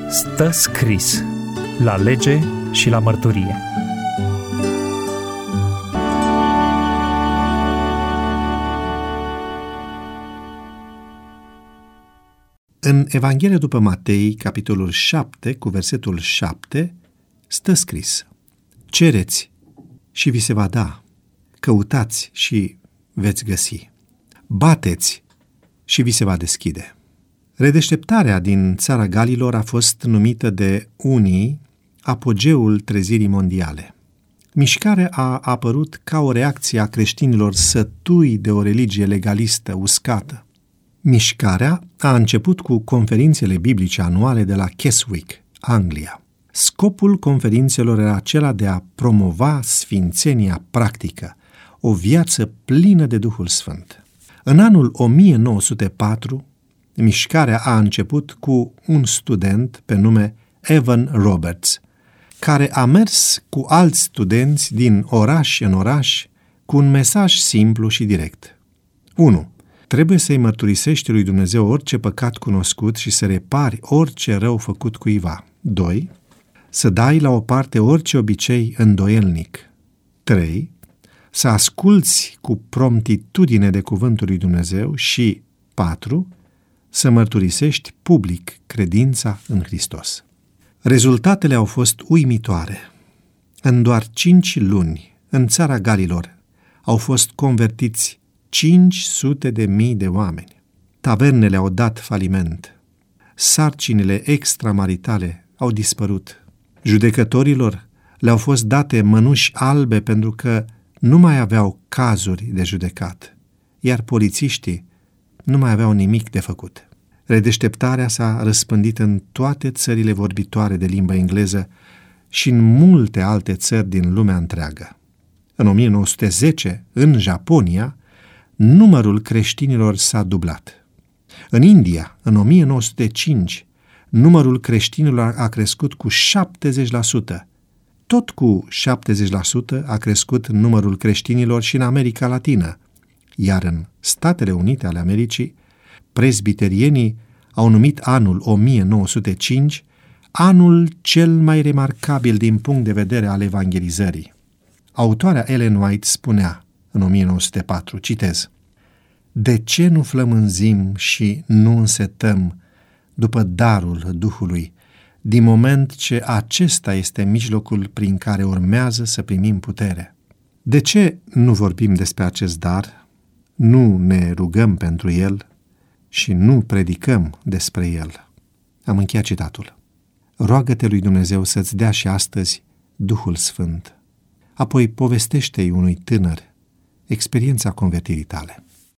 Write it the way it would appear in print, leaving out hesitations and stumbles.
Stă scris la lege și la mărturie. În Evanghelia după Matei, capitolul 7, cu versetul 7, stă scris: Cereți și vi se va da, căutați și veți găsi, bateți și vi se va deschide. Redeșteptarea din țara Galilor a fost numită de unii apogeul trezirii mondiale. Mișcarea a apărut ca o reacție a creștinilor sătui de o religie legalistă, uscată. Mișcarea a început cu conferințele biblice anuale de la Keswick, Anglia. Scopul conferințelor era acela de a promova sfințenia practică, o viață plină de Duhul Sfânt. În anul 1904, mișcarea a început cu un student pe nume Evan Roberts, care a mers cu alți studenți din oraș în oraș cu un mesaj simplu și direct. 1. Trebuie să-i mărturisești lui Dumnezeu orice păcat cunoscut și să repari orice rău făcut cuiva. 2. Să dai la o parte orice obicei îndoielnic. 3. Să asculți cu promptitudine de cuvântul lui Dumnezeu și 4. Să mărturisești public credința în Hristos. Rezultatele au fost uimitoare. În doar 5 luni, în țara Galilor, au fost convertiți 500.000 de oameni. Tavernele au dat faliment. Sarcinile extramaritale au dispărut. Judecătorilor le-au fost date mănuși albe pentru că nu mai aveau cazuri de judecat, iar polițiștii nu mai aveau nimic de făcut. Redeșteptarea s-a răspândit în toate țările vorbitoare de limbă engleză și în multe alte țări din lumea întreagă. În 1910, în Japonia, numărul creștinilor s-a dublat. În India, în 1905, numărul creștinilor a crescut cu 70%. Tot cu 70% a crescut numărul creștinilor și în America Latină, iar în Statele Unite ale Americii, prezbiterienii au numit anul 1905 anul cel mai remarcabil din punct de vedere al evangelizării. Autoarea Ellen White spunea în 1904, citez: De ce nu flămânzim și nu însetăm după darul Duhului, din moment ce acesta este mijlocul prin care urmează să primim putere? De ce nu vorbim despre acest dar, nu ne rugăm pentru el și nu predicăm despre el? Am încheiat citatul. Roagă-te lui Dumnezeu să-ți dea și astăzi Duhul Sfânt. Apoi povestește-i unui tânăr experiența convertirii tale.